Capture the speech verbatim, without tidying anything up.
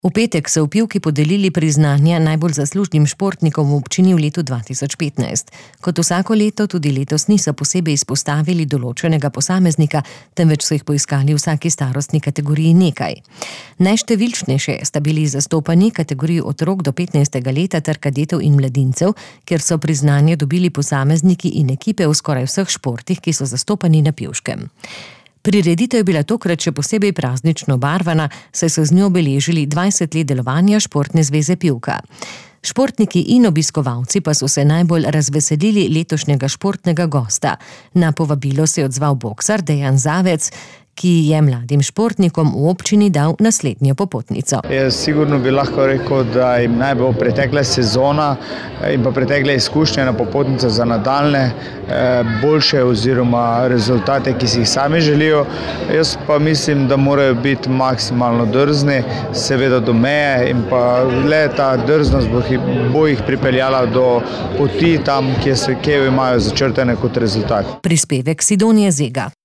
V petek so v Pivki podelili priznanja najbolj zaslužnim športnikom v občini v letu dva tisoč petnajst. Kot vsako leto tudi letos niso posebej izpostavili določenega posameznika, temveč so jih poiskali v vsaki starostni kategoriji nekaj. Najštevilčnejše sta bili zastopani kategoriji otrok do petnajstega leta ter kadetov in mladincev, kjer so priznanje dobili posamezniki in ekipe v skoraj vseh športih, ki so zastopani na Pivškem. Prireditev je bila tokrat še posebej praznično obarvana, saj so z njo obeležili dvajset let delovanja Športne zveze Pivka. Športniki in obiskovalci pa so se najbolj razveselili letošnjega športnega gosta. Na povabilo se je odzval boksar Dejan Zavec, ki je mladim športnikom v občini dal naslednjo popotnico. Jaz sigurno bi lahko rekel, da jim naj bo pretekla sezona in pa pretekle izkušnje na popotnico za nadaljne boljše oziroma rezultate, ki si jih sami želijo. Jaz pa mislim, da morajo biti maksimalno drzni, seveda do meje, in pa le ta drznost bo, bo jih pripeljala do poti tam, kje, se, kje imajo začrtane kot rezultat. Prispevek Sidonije Zega.